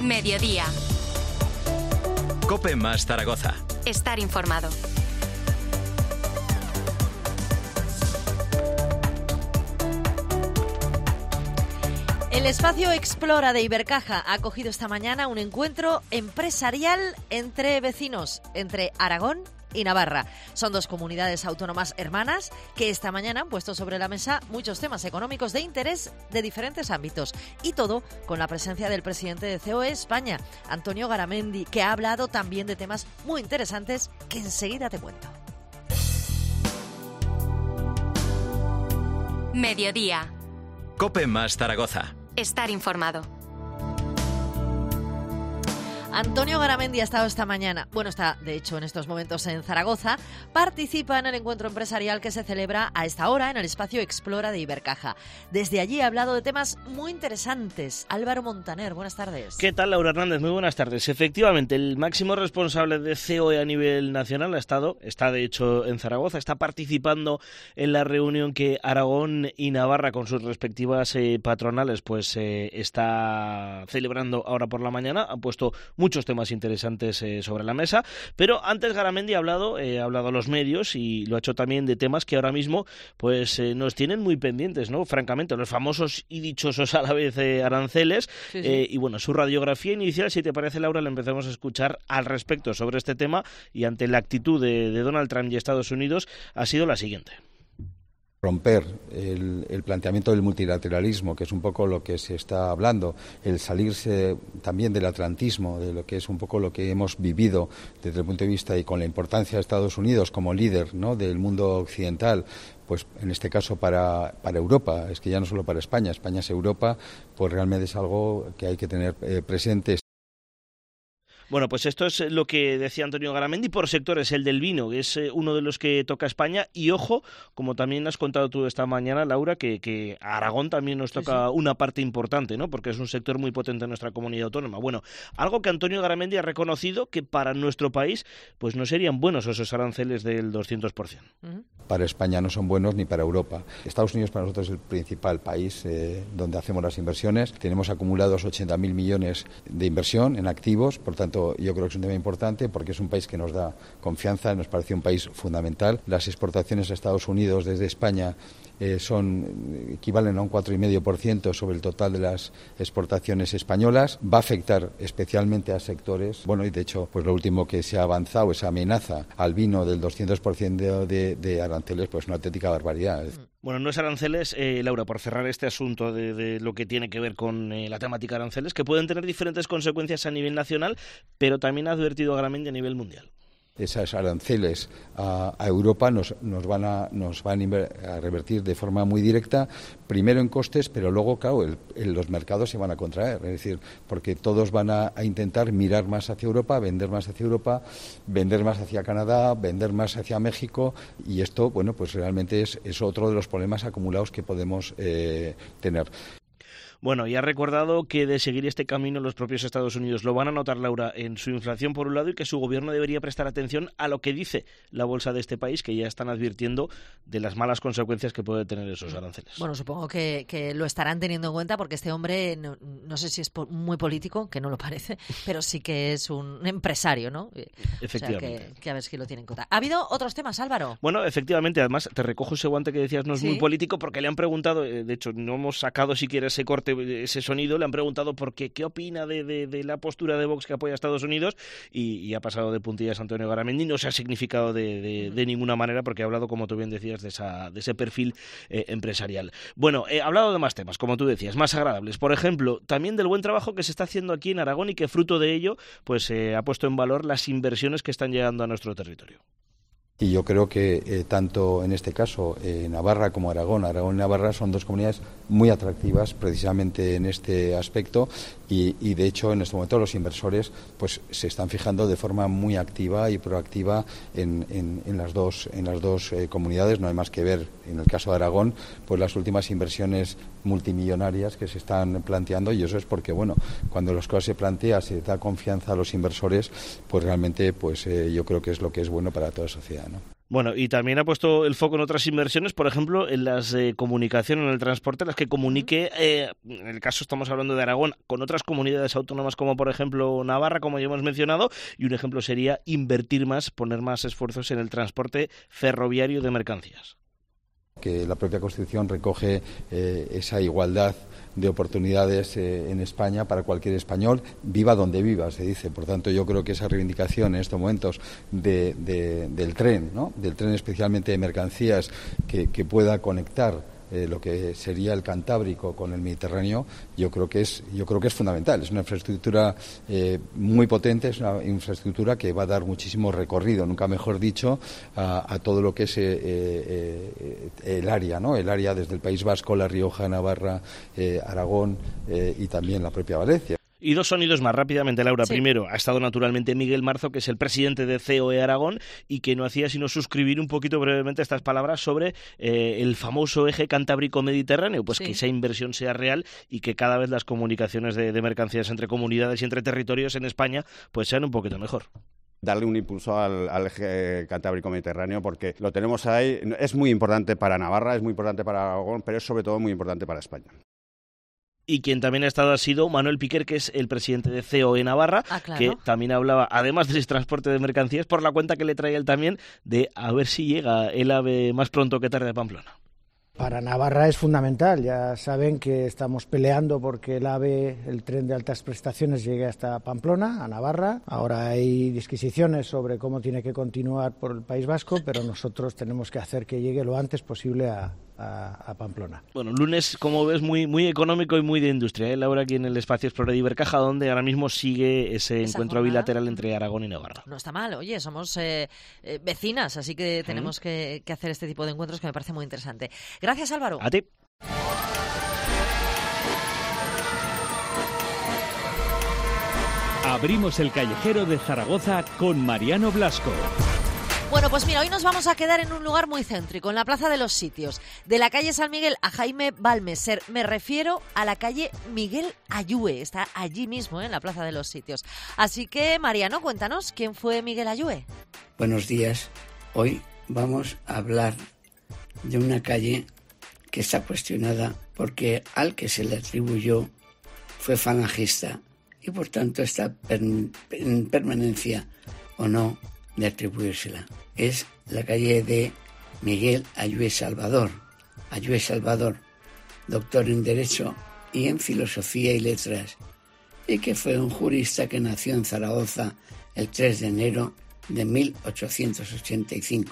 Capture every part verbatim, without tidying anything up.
Mediodía. COPE más Zaragoza. Estar informado. El espacio Explora de Ibercaja ha acogido esta mañana un encuentro empresarial entre vecinos, entre Aragón y Navarra. Son dos comunidades autónomas hermanas que esta mañana han puesto sobre la mesa muchos temas económicos de interés de diferentes ámbitos. Y todo con la presencia del presidente de C O E España, Antonio Garamendi, que ha hablado también de temas muy interesantes que enseguida te cuento. Mediodía. COPE más Zaragoza. Estar informado. Antonio Garamendi ha estado esta mañana, bueno, está de hecho en estos momentos en Zaragoza, participa en el encuentro empresarial que se celebra a esta hora en el espacio Explora de Ibercaja. Desde allí ha hablado de temas muy interesantes. Álvaro Montaner, buenas tardes. ¿Qué tal, Laura Hernández? Muy buenas tardes. Efectivamente, el máximo responsable de C O E a nivel nacional ha estado, está de hecho en Zaragoza, está participando en la reunión que Aragón y Navarra con sus respectivas eh, patronales pues eh, está celebrando ahora por la mañana. Han puesto muchos temas interesantes eh, sobre la mesa, pero antes Garamendi ha hablado, eh, ha hablado a los medios y lo ha hecho también de temas que ahora mismo pues eh, nos tienen muy pendientes, ¿no? Francamente, los famosos y dichosos a la vez eh, aranceles, sí, sí. Eh, y bueno, su radiografía inicial, si te parece, Laura, la empezamos a escuchar al respecto sobre este tema y ante la actitud de, de Donald Trump y Estados Unidos ha sido la siguiente. Romper el, el planteamiento del multilateralismo, que es un poco lo que se está hablando, el salirse también del atlantismo, de lo que es un poco lo que hemos vivido desde el punto de vista y con la importancia de Estados Unidos como líder, ¿no?, del mundo occidental, pues en este caso para, para Europa, es que ya no solo para España, España es Europa, pues realmente es algo que hay que tener eh, presente. Bueno, pues esto es lo que decía Antonio Garamendi por sectores, el del vino, que es uno de los que toca España, y ojo, como también has contado tú esta mañana, Laura, que, que a Aragón también nos toca sí, sí. una parte importante, ¿no?, porque es un sector muy potente en nuestra comunidad autónoma. Bueno, algo que Antonio Garamendi ha reconocido que para nuestro país pues no serían buenos esos aranceles del doscientos por ciento. Uh-huh. Para España no son buenos ni para Europa. Estados Unidos para nosotros es el principal país eh, donde hacemos las inversiones. Tenemos acumulados ochenta mil millones de inversión en activos, por tanto yo creo que es un tema importante porque es un país que nos da confianza, nos parece un país fundamental. Las exportaciones a Estados Unidos desde España eh, son equivalen a un cuatro coma cinco por ciento sobre el total de las exportaciones españolas. Va a afectar especialmente a sectores, bueno, y de hecho, pues lo último que se ha avanzado, esa amenaza al vino del doscientos por ciento de, de aranceles, pues una auténtica barbaridad. Bueno, no es aranceles, eh, Laura, por cerrar este asunto de, de lo que tiene que ver con eh, la temática aranceles, que pueden tener diferentes consecuencias a nivel nacional, pero también ha advertido Garamendi a nivel mundial. Esas aranceles a, a Europa nos, nos van, a, nos van a revertir de forma muy directa, primero en costes, pero luego, claro, el, el, los mercados se van a contraer, es decir, porque todos van a, a intentar mirar más hacia Europa, vender más hacia Europa, vender más hacia Canadá, vender más hacia México, y esto, bueno, pues realmente es, es otro de los problemas acumulados que podemos eh, tener. Bueno, y ha recordado que de seguir este camino los propios Estados Unidos lo van a notar, Laura, en su inflación por un lado, y que su gobierno debería prestar atención a lo que dice la bolsa de este país, que ya están advirtiendo de las malas consecuencias que puede tener esos aranceles. Bueno, supongo que, que lo estarán teniendo en cuenta porque este hombre, no, no sé si es muy político, que no lo parece, pero sí que es un empresario, ¿no? Efectivamente. O sea, que, que a ver si lo tienen en cuenta. ¿Ha habido otros temas, Álvaro? Bueno, efectivamente, además te recojo ese guante que decías, no es ¿Sí? muy político, porque le han preguntado, de hecho no hemos sacado siquiera ese corte, ese sonido, le han preguntado por qué, qué opina de, de, de la postura de Vox que apoya a Estados Unidos, y, y ha pasado de puntillas Antonio Garamendi, no se ha significado de, de, de ninguna manera, porque ha hablado, como tú bien decías, de, esa, de ese perfil eh, empresarial. Bueno, eh, ha hablado de más temas, como tú decías, más agradables. Por ejemplo, también del buen trabajo que se está haciendo aquí en Aragón y que fruto de ello pues eh, ha puesto en valor las inversiones que están llegando a nuestro territorio. Y yo creo que eh, tanto en este caso eh, Navarra como Aragón, Aragón y Navarra son dos comunidades muy atractivas precisamente en este aspecto y, y de hecho en este momento los inversores pues se están fijando de forma muy activa y proactiva en, en, en las dos, en las dos eh, comunidades. No hay más que ver en el caso de Aragón pues las últimas inversiones multimillonarias que se están planteando, y eso es porque bueno, cuando las cosas se plantean, se da confianza a los inversores, pues realmente pues eh, yo creo que es lo que es bueno para toda la sociedad, ¿no? Bueno, y también ha puesto el foco en otras inversiones, por ejemplo, en las eh, comunicaciones, en el transporte, las que comunique, eh, en el caso estamos hablando de Aragón, con otras comunidades autónomas como por ejemplo Navarra, como ya hemos mencionado, y un ejemplo sería invertir más, poner más esfuerzos en el transporte ferroviario de mercancías. Que la propia Constitución recoge eh, esa igualdad de oportunidades eh, en España para cualquier español, viva donde viva, se dice. Por tanto, yo creo que esa reivindicación en estos momentos de, de, del tren, ¿no? del tren especialmente de mercancías, que, que pueda conectar Eh, lo que sería el Cantábrico con el Mediterráneo, yo creo que es yo creo que es fundamental. Es una infraestructura eh, muy potente, es una infraestructura que va a dar muchísimo recorrido, nunca mejor dicho, a, a todo lo que es eh, eh, el área, ¿no? El área desde el País Vasco, La Rioja, Navarra, eh, Aragón eh, y también la propia Valencia. Y dos sonidos más rápidamente, Laura. Sí. Primero, ha estado naturalmente Miguel Marzo, que es el presidente de C O E Aragón, y que no hacía sino suscribir un poquito brevemente estas palabras sobre eh, el famoso eje Cantábrico-Mediterráneo, pues sí. que esa inversión sea real y que cada vez las comunicaciones de, de mercancías entre comunidades y entre territorios en España pues sean un poquito mejor. Darle un impulso al, al eje Cantábrico-Mediterráneo, porque lo tenemos ahí, es muy importante para Navarra, es muy importante para Aragón, pero es sobre todo muy importante para España. Y quien también ha estado ha sido Manuel Piquer, que es el presidente de C O E Navarra, ah, claro. que también hablaba, además del transporte de mercancías, por la cuenta que le trae él también, de a ver si llega el AVE más pronto que tarde a Pamplona. Para Navarra es fundamental, ya saben que estamos peleando porque el AVE, el tren de altas prestaciones, llegue hasta Pamplona, a Navarra. Ahora hay disquisiciones sobre cómo tiene que continuar por el País Vasco, pero nosotros tenemos que hacer que llegue lo antes posible a, a, a Pamplona. Bueno, lunes, como ves, muy muy económico y muy de industria, ¿eh? Laura, aquí en el espacio Explora de Ibercaja, donde ahora mismo sigue ese Esa encuentro jornada. bilateral entre Aragón y Navarra. No está mal, oye, somos eh, eh, vecinas, así que tenemos que, que hacer este tipo de encuentros que me parece muy interesante. Gracias, Álvaro. A ti. Abrimos el callejero de Zaragoza con Mariano Blasco. Bueno, pues mira, hoy nos vamos a quedar en un lugar muy céntrico, en la Plaza de los Sitios. De la calle San Miguel a Jaime Balmeser, me refiero a la calle Miguel Ayue. Está allí mismo, ¿eh? en la Plaza de los Sitios. Así que, Mariano, cuéntanos, ¿quién fue Miguel Ayue? Buenos días. Hoy vamos a hablar de una calle que está cuestionada porque al que se le atribuyó fue falangista y por tanto está per- en permanencia o no de atribuírsela. Es la calle de Miguel Ayue Salvador. Ayue Salvador, doctor en Derecho y en Filosofía y Letras, y que fue un jurista que nació en Zaragoza el tres de enero de mil ochocientos ochenta y cinco.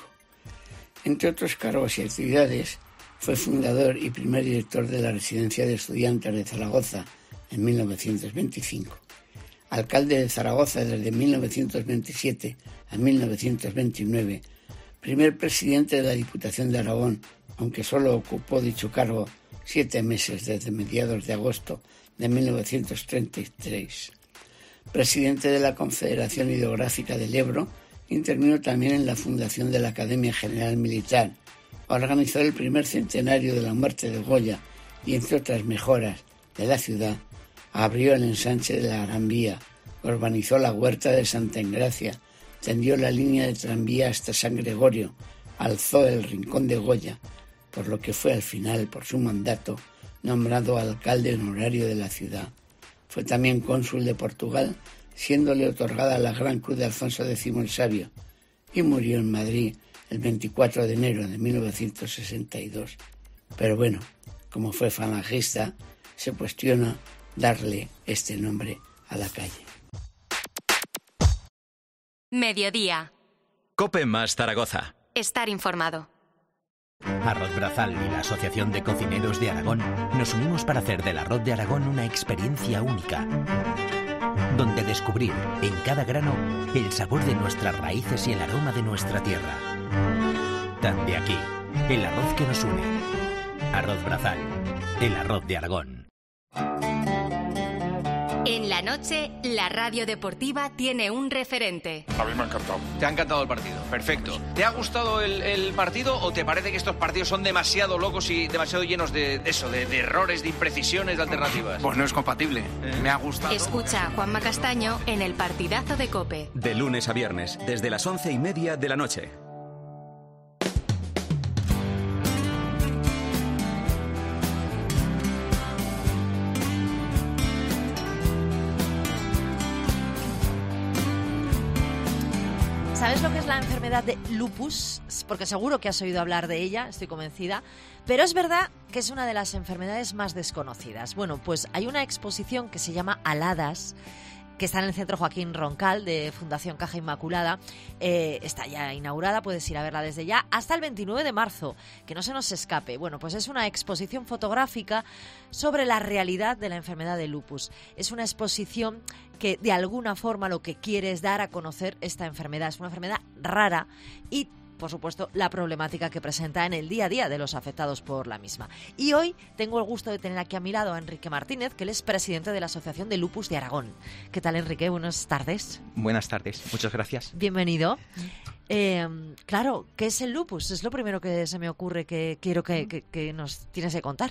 Entre otros cargos y actividades, fue fundador y primer director de la Residencia de Estudiantes de Zaragoza en mil novecientos veinticinco. Alcalde de Zaragoza desde mil novecientos veintisiete a mil novecientos veintinueve, primer presidente de la Diputación de Aragón, aunque solo ocupó dicho cargo siete meses desde mediados de agosto de mil novecientos treinta y tres. Presidente de la Confederación Hidrográfica del Ebro, intervino también en la fundación de la Academia General Militar, organizó el primer centenario de la muerte de Goya y, entre otras mejoras de la ciudad, abrió el ensanche de la Gran Vía, urbanizó la huerta de Santa Engracia, tendió la línea de tranvía hasta San Gregorio, alzó el Rincón de Goya, por lo que fue al final, por su mandato, nombrado alcalde honorario de la ciudad. Fue también cónsul de Portugal, siéndole otorgada la Gran Cruz de Alfonso X el Sabio, y murió en Madrid el veinticuatro de enero de mil novecientos sesenta y dos. Pero bueno, como fue falangista, se cuestiona darle este nombre a la calle. Mediodía. COPE más Zaragoza. Estar informado. Arroz Brazal y la Asociación de Cocineros de Aragón nos unimos para hacer del arroz de Aragón una experiencia única, donde descubrir en cada grano el sabor de nuestras raíces y el aroma de nuestra tierra. Tan de aquí, el arroz que nos une. Arroz Brazal, el arroz de Aragón. En la noche, la radio deportiva tiene un referente. A mí me ha encantado. Te ha encantado el partido, perfecto. ¿Te ha gustado el, el partido o te parece que estos partidos son demasiado locos y demasiado llenos de, de eso, de, de errores, de imprecisiones, de alternativas? Pues no es compatible. Eh. Me ha gustado. Escucha a Juanma Castaño en el partidazo de COPE. De lunes a viernes, desde las once y media de la noche. ¿Sabes lo que es la enfermedad de lupus? Porque seguro que has oído hablar de ella, estoy convencida. Pero es verdad que es una de las enfermedades más desconocidas. Bueno, pues hay una exposición que se llama Aladas, que está en el Centro Joaquín Roncal de Fundación Caja Inmaculada. Eh, está ya inaugurada, puedes ir a verla desde ya, hasta el veintinueve de marzo, que no se nos escape. Bueno, pues es una exposición fotográfica sobre la realidad de la enfermedad de lupus. Es una exposición que de alguna forma lo que quiere es dar a conocer esta enfermedad. Es una enfermedad rara y, por supuesto, la problemática que presenta en el día a día de los afectados por la misma. Y hoy tengo el gusto de tener aquí a mi lado a Enrique Martínez, que él es presidente de la Asociación de Lupus de Aragón. ¿Qué tal, Enrique? Buenas tardes. Buenas tardes, muchas gracias. Bienvenido. Eh, claro, ¿qué es el lupus? Es lo primero que se me ocurre que quiero que, que, que nos tienes que contar.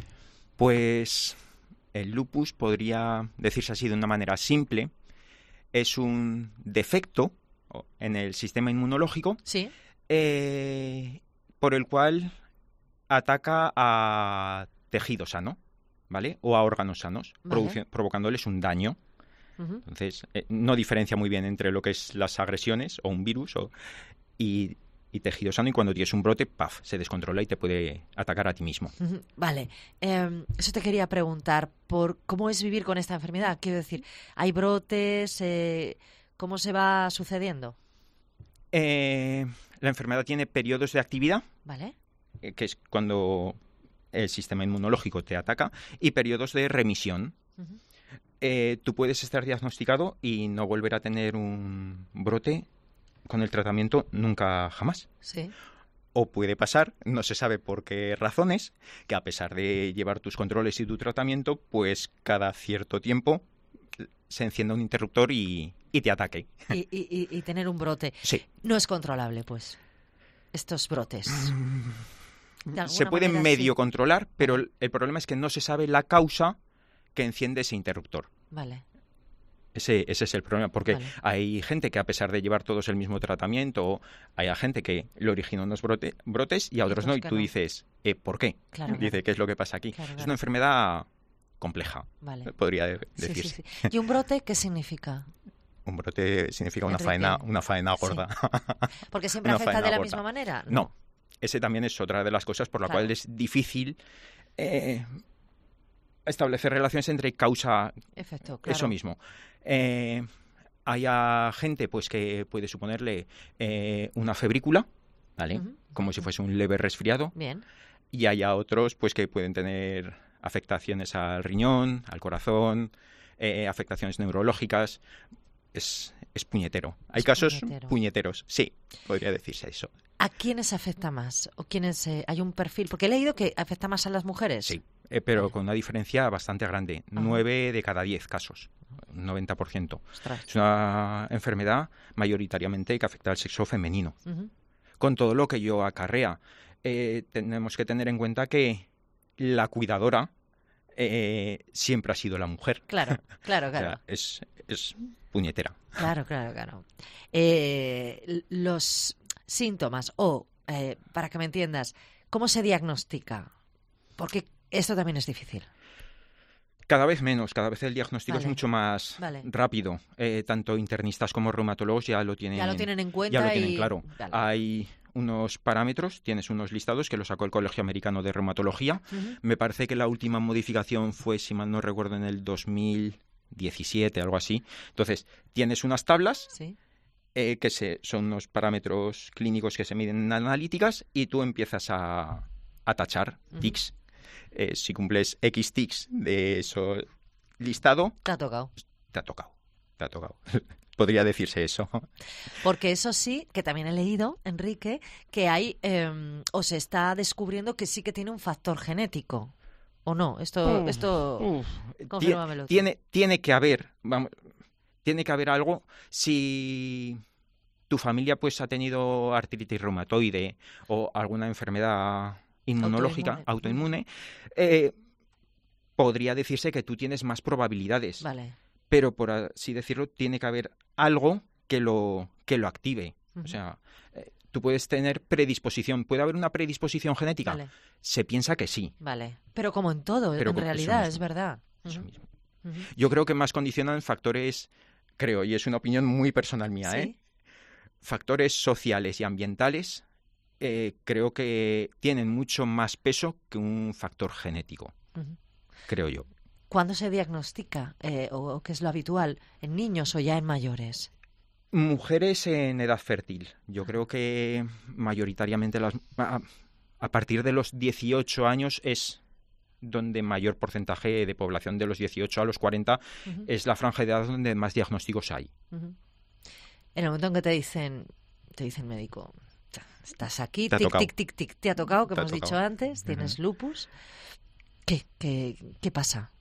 Pues el lupus, podría decirse así de una manera simple, es un defecto en el sistema inmunológico. Sí. Eh, por el cual ataca a tejido sano, ¿vale? O a órganos sanos, Vale. produci- provocándoles un daño. Uh-huh. Entonces, eh, no diferencia muy bien entre lo que es las agresiones o un virus o, y, y tejido sano, y cuando tienes un brote, ¡paf!, se descontrola y te puede atacar a ti mismo. Uh-huh. Vale. Eh, eso te quería preguntar, por cómo es vivir con esta enfermedad. Quiero decir, ¿hay brotes? Eh, ¿Cómo se va sucediendo? Eh, la enfermedad tiene periodos de actividad, Vale. eh, que es cuando el sistema inmunológico te ataca, y periodos de remisión. Uh-huh. Eh, tú puedes estar diagnosticado y no volver a tener un brote con el tratamiento nunca jamás. Sí. O puede pasar, no se sabe por qué razones, que a pesar de llevar tus controles y tu tratamiento, pues cada cierto tiempo se encienda un interruptor y, y te ataque. Y, y, y tener un brote. Sí. No es controlable, pues, estos brotes. De Se alguna puede manera, medio sí. controlar, pero el, el problema es que no se sabe la causa que enciende ese interruptor. Vale. Ese, ese es el problema, porque Vale. hay gente que a pesar de llevar todos el mismo tratamiento, hay a gente que le origina unos brote, brotes y a otros otros no, y que tú no. dices, eh, ¿por qué? Claro, Dice, claro. ¿qué es lo que pasa aquí? Claro, Es claro. una enfermedad compleja, Vale. podría de- Sí, decirse. sí, sí. ¿Y un brote qué significa? Un brote significa una Enrique. faena, una faena gorda. ¿Porque siempre Una afecta faena de la gorda. misma manera? No, ese también es otra de las cosas por la Claro. cual es difícil eh, establecer relaciones entre causa, Efecto, claro. eso mismo. Eh, hay a gente pues que puede suponerle eh, una febrícula, ¿vale? Ujú. Como si fuese un leve resfriado. Bien. Y hay a otros pues que pueden tener afectaciones al riñón, al corazón, eh, afectaciones neurológicas. Es, es puñetero. Hay Es casos puñetero. puñeteros, sí, podría decirse eso. ¿A quiénes afecta más? ¿O quiénes eh, hay un perfil? Porque he leído que afecta más a las mujeres. Sí, eh, pero con una diferencia bastante grande. Ajá. Nueve de cada diez casos, un noventa por ciento. Ostras. Es una enfermedad mayoritariamente que afecta al sexo femenino. Ujú. Con todo lo que ello acarrea, eh, tenemos que tener en cuenta que la cuidadora eh, siempre ha sido la mujer. Claro, claro, O sea, claro. es, es puñetera. Claro, claro, claro. Eh, l- los síntomas, o, eh, para que me entiendas, ¿cómo se diagnostica? Porque esto también es difícil. Cada vez menos, cada vez el diagnóstico Vale. es mucho más Vale. rápido. Eh, tanto internistas como reumatólogos ya lo tienen, Ya lo tienen en cuenta ya lo tienen y- claro. Vale. Hay unos parámetros, tienes unos listados que lo sacó el Colegio Americano de Reumatología. Ujú. Me parece que la última modificación fue, si mal no recuerdo, en el dos mil diecisiete, algo así. Entonces, tienes unas tablas Sí. eh, que se, son unos parámetros clínicos que se miden en analíticas y tú empiezas a, a tachar Ujú. tics. Eh, si cumples X tics de eso listado, Te ha tocado. te ha tocado. Te ha tocado. Podría decirse eso. Porque eso sí, que también he leído, Enrique, que hay, eh, o se está descubriendo que sí que tiene un factor genético. ¿O no? Esto, Uf, esto uf. confírmamelo tú. Tiene, tiene que haber, vamos, tiene que haber algo. Si tu familia pues ha tenido artritis reumatoide o alguna enfermedad inmunológica, Autoinmune. autoinmune, eh, podría decirse que tú tienes más probabilidades. Vale. Pero por así decirlo, tiene que haber algo que lo, que lo active. Ujú. O sea, eh, tú puedes tener predisposición. ¿Puede haber una predisposición genética? Vale. Se piensa que sí. Vale. Pero como en todo, Pero en co- eso realidad, mismo. es verdad. Eso Ujú. mismo. Ujú. Yo creo que más condicionan factores, creo, y es una opinión muy personal mía, ¿Sí? ¿eh? factores sociales y ambientales eh, creo que tienen mucho más peso que un factor genético, uh-huh. creo yo. ¿Cuándo se diagnostica eh, o, o qué es lo habitual? ¿En niños o ya en mayores? Mujeres en edad fértil. Yo creo que mayoritariamente las, a, a partir de los dieciocho años es donde mayor porcentaje de población de los dieciocho a los cuarenta uh-huh. es la franja de edad donde más diagnósticos hay. Uh-huh. En el momento en que te dicen, te dice el médico, estás aquí, tic, tic, tic, tic, te ha tocado, que te hemos tocado. dicho antes, tienes uh-huh. lupus. ¿Qué, qué, qué pasa?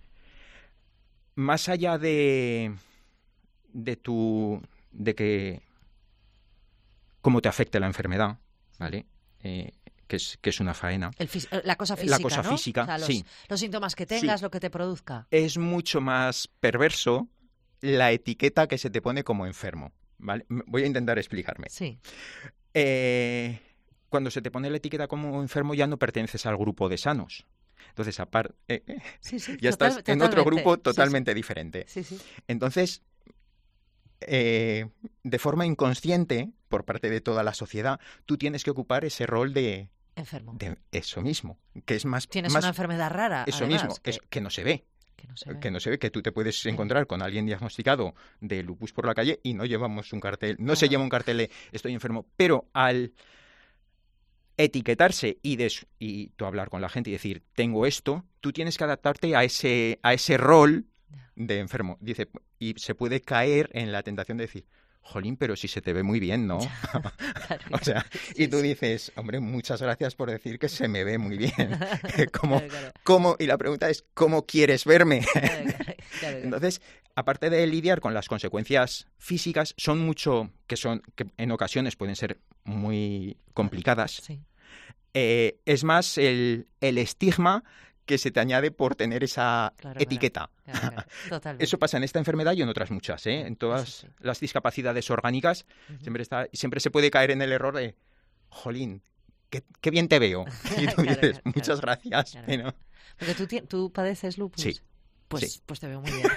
Más allá de, de tu, de que, cómo te afecte la enfermedad, ¿vale? Eh, que es, que es una faena. El fis- la cosa física, La cosa ¿no? física, o sea, los, sí. Los síntomas que tengas, sí. lo que te produzca. Es mucho más perverso la etiqueta que se te pone como enfermo, ¿vale? Voy a intentar explicarme. Sí. Eh, cuando se te pone la etiqueta como enfermo ya no perteneces al grupo de sanos. Entonces, aparte, eh, sí, sí, ya total, estás en otro grupo totalmente sí, sí. diferente. Sí, sí. Entonces, eh, de forma inconsciente, por parte de toda la sociedad, tú tienes que ocupar ese rol de... enfermo. De eso mismo, que es más... Tienes más, una enfermedad rara, Eso además, mismo, que... Eso, que no se ve. Que no se ve. Que no se ve, que tú te puedes encontrar con alguien diagnosticado de lupus por la calle y no llevamos un cartel, no ah. se lleva un cartel de estoy enfermo, pero al etiquetarse y, de, y tú hablar con la gente y decir tengo esto, tú tienes que adaptarte a ese, a ese rol de enfermo. Dice, y se puede caer en la tentación de decir, jolín, pero si se te ve muy bien, ¿no? Claro. O sea, sí, y tú sí. dices, hombre, muchas gracias por decir que se me ve muy bien. ¿Cómo, claro, claro. ¿cómo? Y la pregunta es, ¿cómo quieres verme? Claro, claro, claro, claro. Entonces, aparte de lidiar con las consecuencias físicas, son mucho, que son, que en ocasiones pueden ser muy complicadas. Sí. Eh, es más el, el estigma que se te añade por tener esa claro, etiqueta. Claro, claro, claro. Totalmente. Eso pasa en esta enfermedad y en otras muchas, ¿eh? En todas sí, sí. las discapacidades orgánicas uh-huh. siempre está, siempre se puede caer en el error de, jolín, qué, qué bien te veo. Y tú claro, dices, claro, muchas claro, gracias. Claro. Pero... Porque tú, ti- tú padeces lupus. Sí. Pues, sí. pues te veo muy bien.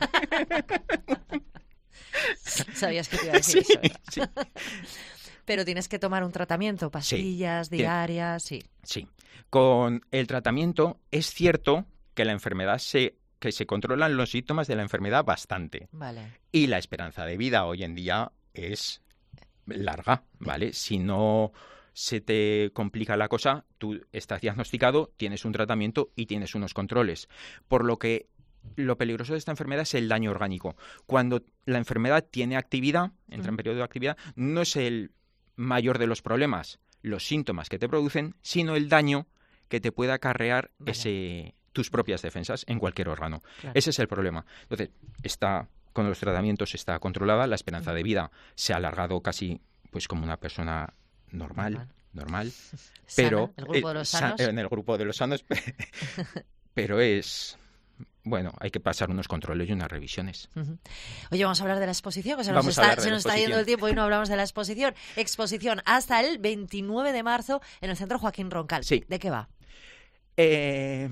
Sabías que te iba a decir sí, eso, ¿verdad? Sí. Pero tienes que tomar un tratamiento, pastillas sí, diarias, sí. Sí. Con el tratamiento es cierto que la enfermedad se que se controlan los síntomas de la enfermedad bastante. Vale. Y la esperanza de vida hoy en día es larga, ¿vale? Si no se te complica la cosa, tú estás diagnosticado, tienes un tratamiento y tienes unos controles. Por lo que lo peligroso de esta enfermedad es el daño orgánico. Cuando la enfermedad tiene actividad, entra en periodo de actividad, no es el mayor de los problemas los síntomas que te producen, sino el daño que te pueda acarrear vale. ese, tus propias defensas en cualquier órgano. Claro. Ese es el problema. Entonces, está, con los tratamientos está controlada, la esperanza uh-huh. de vida se ha alargado casi pues como una persona normal, normal, normal pero ¿El grupo de los sanos? Eh, en el grupo de los sanos, pero es... Bueno, hay que pasar unos controles y unas revisiones. Uh-huh. Oye, vamos a hablar de la exposición, que se nos, está, se nos está yendo el tiempo y no hablamos de la exposición. Exposición hasta el veintinueve de marzo en el Centro Joaquín Roncal. Sí. ¿De qué va? Eh,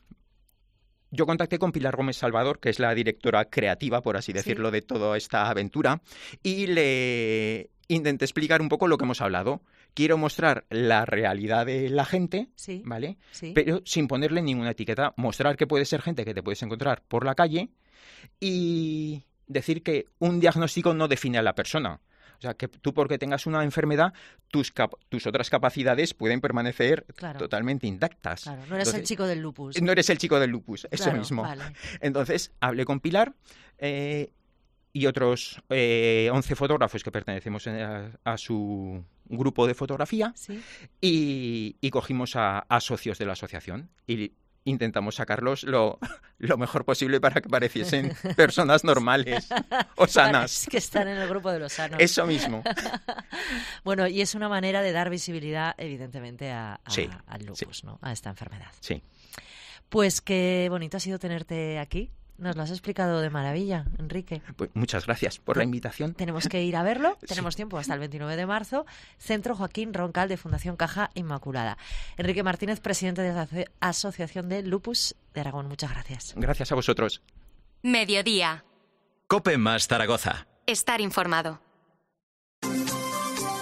yo contacté con Pilar Gómez Salvador, que es la directora creativa, por así decirlo, ¿sí? de toda esta aventura, y le intenté explicar un poco lo que hemos hablado. Quiero mostrar la realidad de la gente, sí, ¿vale? Sí. Pero sin ponerle ninguna etiqueta. Mostrar que puede ser gente que te puedes encontrar por la calle y decir que un diagnóstico no define a la persona. O sea, que tú porque tengas una enfermedad, tus, cap- tus otras capacidades pueden permanecer claro. totalmente intactas. Claro, no eres Entonces, el chico del lupus. No eres el chico del lupus, eso claro, mismo. Vale. Entonces, hablé con Pilar... Eh, y otros eh, once fotógrafos que pertenecemos a, a su grupo de fotografía ¿sí? y, y cogimos a, a socios de la asociación y intentamos sacarlos lo, lo mejor posible para que pareciesen personas normales o sanas. Para que están en el grupo de los sanos. Eso mismo. Bueno, y es una manera de dar visibilidad, evidentemente, a, a, sí, al lupus, sí. ¿no? A esta enfermedad. Sí. Pues qué bonito ha sido tenerte aquí. Nos lo has explicado de maravilla, Enrique. Pues muchas gracias por la invitación. Tenemos que ir a verlo. Sí. Tenemos tiempo hasta el veintinueve de marzo. Centro Joaquín Roncal de Fundación Caja Inmaculada. Enrique Martínez, presidente de la Asociación de Lupus de Aragón. Muchas gracias. Gracias a vosotros. Mediodía. COPE más Zaragoza. Estar informado.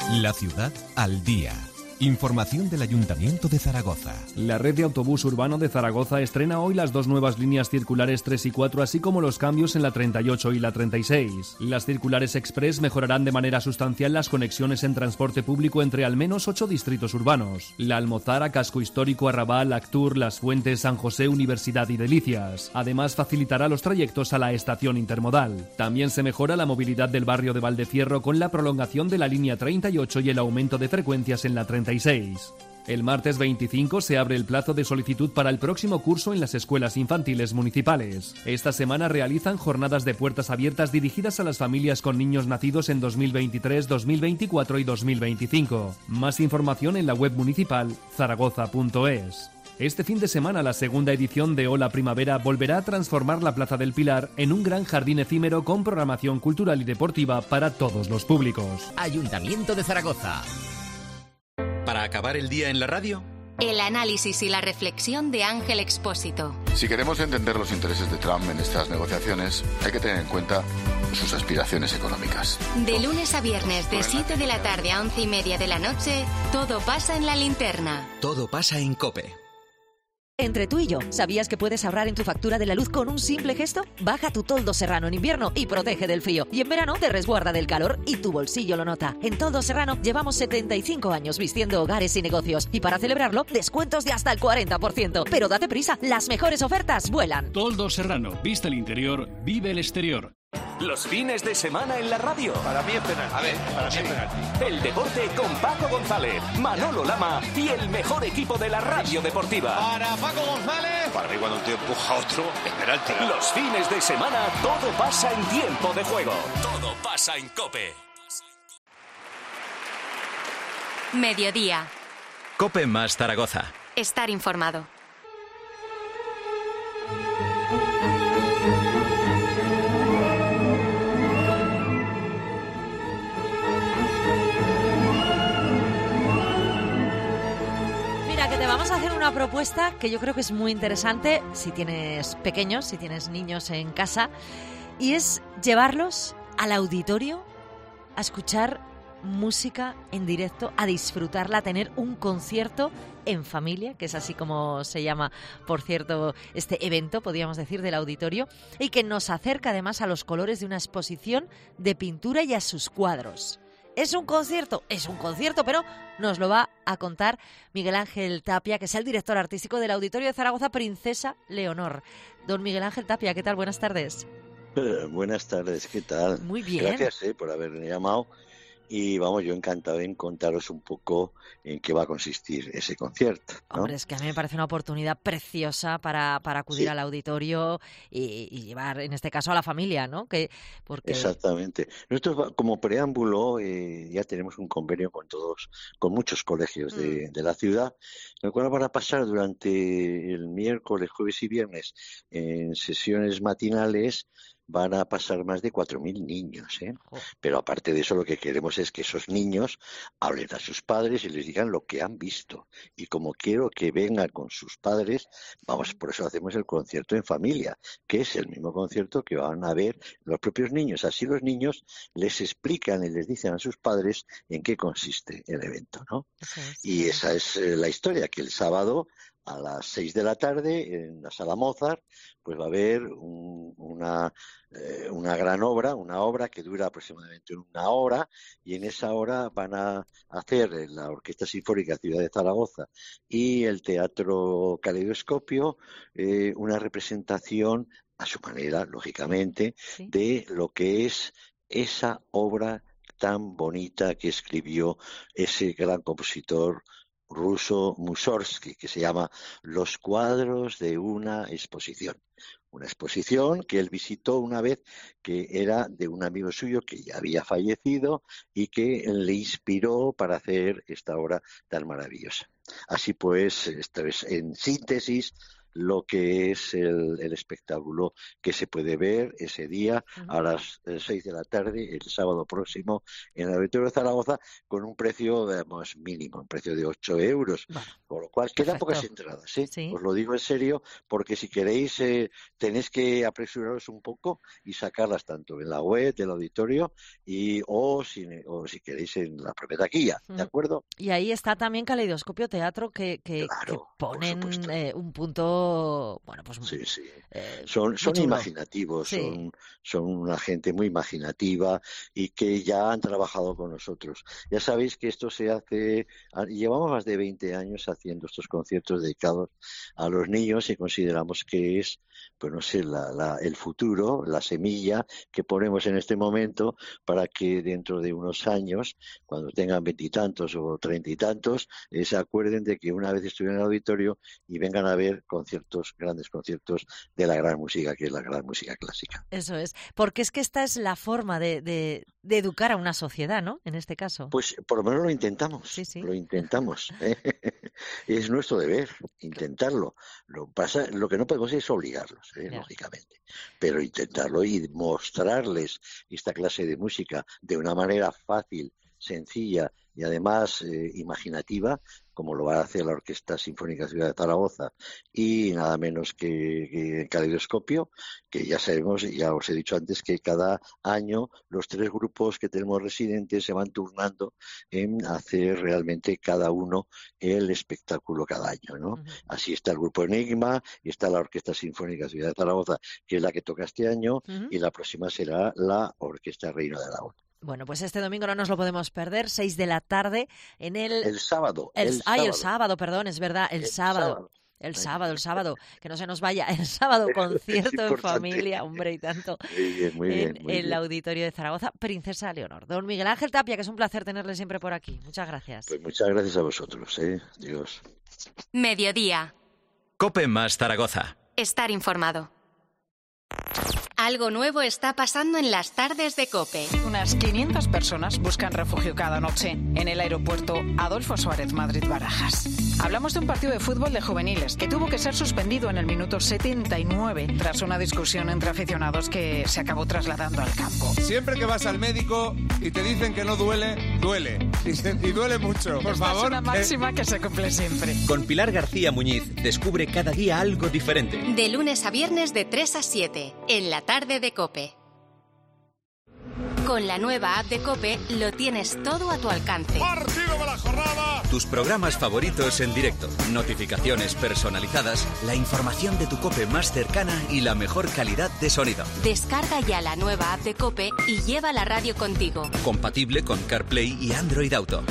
La ciudad al día. Información del Ayuntamiento de Zaragoza. La red de autobús urbano de Zaragoza estrena hoy las dos nuevas líneas circulares tres y cuatro, así como los cambios en la treinta y ocho y la treinta y seis. Las circulares express mejorarán de manera sustancial las conexiones en transporte público entre al menos ocho distritos urbanos: La Almozara, Casco Histórico, Arrabal, Actur, Las Fuentes, San José, Universidad y Delicias. Además, facilitará los trayectos a la estación intermodal. También se mejora la movilidad del barrio de Valdecierro con la prolongación de la línea treinta y ocho y el aumento de frecuencias en la treinta y seis. El martes veinticinco se abre el plazo de solicitud para el próximo curso en las escuelas infantiles municipales. Esta semana realizan jornadas de puertas abiertas dirigidas a las familias con niños nacidos en dos mil veintitrés, dos mil veinticuatro y dos mil veinticinco. Más información en la web municipal zaragoza punto es. Este fin de semana la segunda edición de Hola Primavera volverá a transformar la Plaza del Pilar en un gran jardín efímero con programación cultural y deportiva para todos los públicos. Ayuntamiento de Zaragoza. Para acabar el día en la radio, el análisis y la reflexión de Ángel Expósito. Si queremos entender los intereses de Trump en estas negociaciones, hay que tener en cuenta sus aspiraciones económicas. De lunes a viernes, de siete de la tarde a once y media de la noche, todo pasa en La Linterna. Todo pasa en COPE. Entre tú y yo, ¿sabías que puedes ahorrar en tu factura de la luz con un simple gesto? Baja tu toldo Serrano en invierno y protege del frío. Y en verano te resguarda del calor y tu bolsillo lo nota. En Toldo Serrano llevamos setenta y cinco años vistiendo hogares y negocios. Y para celebrarlo, descuentos de hasta el cuarenta por ciento. Pero date prisa, las mejores ofertas vuelan. Toldo Serrano, viste el interior, vive el exterior. Los fines de semana en la radio. Para mí es penalti. A ver, para mí es penalti. El deporte con Paco González, Manolo Lama y el mejor equipo de la radio deportiva. Para Paco González. Para mí cuando un tío empuja a otro es penalti. Los fines de semana todo pasa en tiempo de juego. Todo pasa en COPE. Mediodía. COPE más Zaragoza. Estar informado. Que te vamos a hacer una propuesta que yo creo que es muy interesante si tienes pequeños, si tienes niños en casa, y es llevarlos al auditorio a escuchar música en directo, a disfrutarla, a tener un concierto en familia, que es así como se llama, por cierto, este evento, podríamos decir, del auditorio, y que nos acerca además a los colores de una exposición de pintura y a sus cuadros. ¿Es un concierto? Es un concierto, pero nos lo va a contar Miguel Ángel Tapia, que es el director artístico del Auditorio de Zaragoza Princesa Leonor. Don Miguel Ángel Tapia, ¿qué tal? Buenas tardes. Eh, buenas tardes, ¿qué tal? Muy bien. Gracias eh, por haberme llamado. Y vamos, yo encantado en contaros un poco en qué va a consistir ese concierto, ¿no? Hombre, es que a mí me parece una oportunidad preciosa para, para acudir sí. al auditorio y, y llevar, en este caso, a la familia, ¿no? Que, porque... Exactamente. Nosotros, como preámbulo, eh, ya tenemos un convenio con todos, con muchos colegios de, mm. de la ciudad, en el cual van a pasar durante el miércoles, jueves y viernes en sesiones matinales. Van a pasar más de cuatro mil niños, ¿eh? Oh. Pero aparte de eso, lo que queremos es que esos niños hablen a sus padres y les digan lo que han visto. Y como quiero que vengan con sus padres, vamos, por eso hacemos el concierto en familia, que es el mismo concierto que van a ver los propios niños. Así los niños les explican y les dicen a sus padres en qué consiste el evento, ¿no? Sí, sí. Y esa es eh, la historia, que el sábado a las seis de la tarde en la Sala Mozart pues va a haber un, una, eh, una gran obra, una obra que dura aproximadamente una hora, y en esa hora van a hacer la Orquesta Sinfónica Ciudad de Zaragoza y el Teatro Caleidoscopio eh, una representación a su manera, lógicamente, ¿sí? de lo que es esa obra tan bonita que escribió ese gran compositor ruso Mussorgsky, que se llama Los cuadros de una exposición. Una exposición que él visitó una vez, que era de un amigo suyo que ya había fallecido y que le inspiró para hacer esta obra tan maravillosa. Así pues, esto es en síntesis lo que es el, el espectáculo que se puede ver ese día uh-huh. a las seis de la tarde, el sábado próximo, en el Auditorio de Zaragoza, con un precio, digamos, mínimo, un precio de ocho euros, bueno, con lo cual quedan pocas entradas, ¿eh? ¿Sí? Os lo digo en serio, porque si queréis eh, tenéis que apresuraros un poco y sacarlas tanto en la web del auditorio y o si, o si queréis en la propia taquilla, ¿de acuerdo? Y ahí está también Caleidoscopio Teatro, que, que, claro, que ponen eh, un punto, bueno, pues sí, sí. Eh, son son imaginativos, sí. son son una gente muy imaginativa y que ya han trabajado con nosotros. Ya sabéis que esto se hace, llevamos más de veinte años haciendo estos conciertos dedicados a los niños y consideramos que es, pues no sé, la, la, el futuro, la semilla que ponemos en este momento para que dentro de unos años, cuando tengan veintitantos o treinta y tantos, eh, se acuerden de que una vez estuvieron en el auditorio y vengan a ver conciertos, grandes conciertos de la gran música, que es la gran música clásica. Eso es, porque es que esta es la forma de, de, de educar a una sociedad, ¿no? En este caso. Pues por lo menos lo intentamos, sí, sí. lo intentamos. ¿eh? Es nuestro deber intentarlo. Lo, pasa, lo que no podemos es obligarlos, ¿eh? lógicamente, pero intentarlo y mostrarles esta clase de música de una manera fácil, sencilla y además eh, imaginativa, como lo va a hacer la Orquesta Sinfónica Ciudad de Zaragoza y nada menos que, que Caleidoscopio, que ya sabemos, ya os he dicho antes, que cada año los tres grupos que tenemos residentes se van turnando en hacer realmente cada uno el espectáculo cada año, ¿no? Uh-huh. Así está el grupo Enigma y está la Orquesta Sinfónica Ciudad de Zaragoza, que es la que toca este año, uh-huh. y la próxima será la Orquesta Reino de Aragón. Bueno, pues este domingo no nos lo podemos perder, seis de la tarde en el... El sábado. El, el ay, sábado. el sábado, perdón, es verdad, el, el sábado. sábado. El sábado, el sábado, que no se nos vaya, el sábado concierto en familia, hombre, y tanto, muy bien, muy bien, en muy el bien. Auditorio de Zaragoza, Princesa Leonor. Don Miguel Ángel Tapia, que es un placer tenerle siempre por aquí. Muchas gracias. Pues muchas gracias a vosotros, ¿eh? Dios. Mediodía. COPE más Zaragoza. Estar informado. Algo nuevo está pasando en las tardes de COPE. Unas quinientas personas buscan refugio cada noche en el aeropuerto Adolfo Suárez Madrid-Barajas. Hablamos de un partido de fútbol de juveniles que tuvo que ser suspendido en el minuto setenta y nueve tras una discusión entre aficionados que se acabó trasladando al campo. Siempre que vas al médico y te dicen que no duele, duele. Y, y duele mucho. Por Esta favor. Es una máxima eh... que se cumple siempre. Con Pilar García Muñiz descubre cada día algo diferente. De lunes a viernes de tres a siete en la tarde de COPE. Con la nueva app de COPE lo tienes todo a tu alcance. ¡Partido de la jornada! Tus programas favoritos en directo, notificaciones personalizadas, la información de tu COPE más cercana y la mejor calidad de sonido. Descarga ya la nueva app de COPE y lleva la radio contigo. Compatible con CarPlay y Android Auto.